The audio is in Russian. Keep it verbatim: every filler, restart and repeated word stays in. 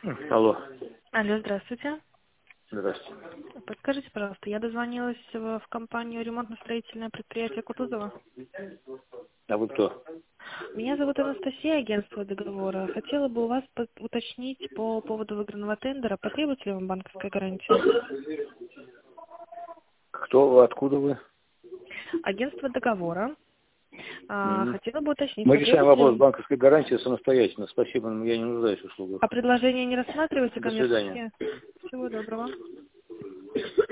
Алло. Алло, здравствуйте. Здравствуйте. Подскажите, пожалуйста, я дозвонилась в в компанию ремонтно-строительное предприятие Кутузова. А вы кто? Меня зовут Анастасия, агентство договора. Хотела бы у вас по- уточнить по поводу выигранного тендера, потребуется ли вам банковская гарантия? Кто вы, откуда вы? Агентство договора. А, М. хотела бы уточнить, Мы решаем потребуется вопрос ли... банковской гарантии самостоятельно. Спасибо, но я не нуждаюсь в услугах. А предложение не рассматриваете До свидания. коммерческие? Всего доброго.